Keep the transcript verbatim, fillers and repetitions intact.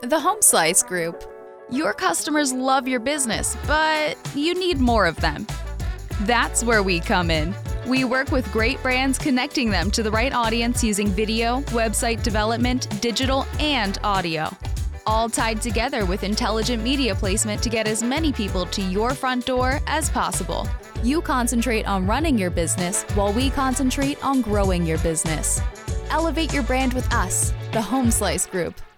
The Home Slice Group. Your customers love your business, but you need more of them. That's where we come in. We work with great brands, connecting them to the right audience using video, website development, digital, and audio. All tied together with intelligent media placement to get as many people to your front door as possible. You concentrate on running your business while we concentrate on growing your business. Elevate your brand with us, the Home Slice Group.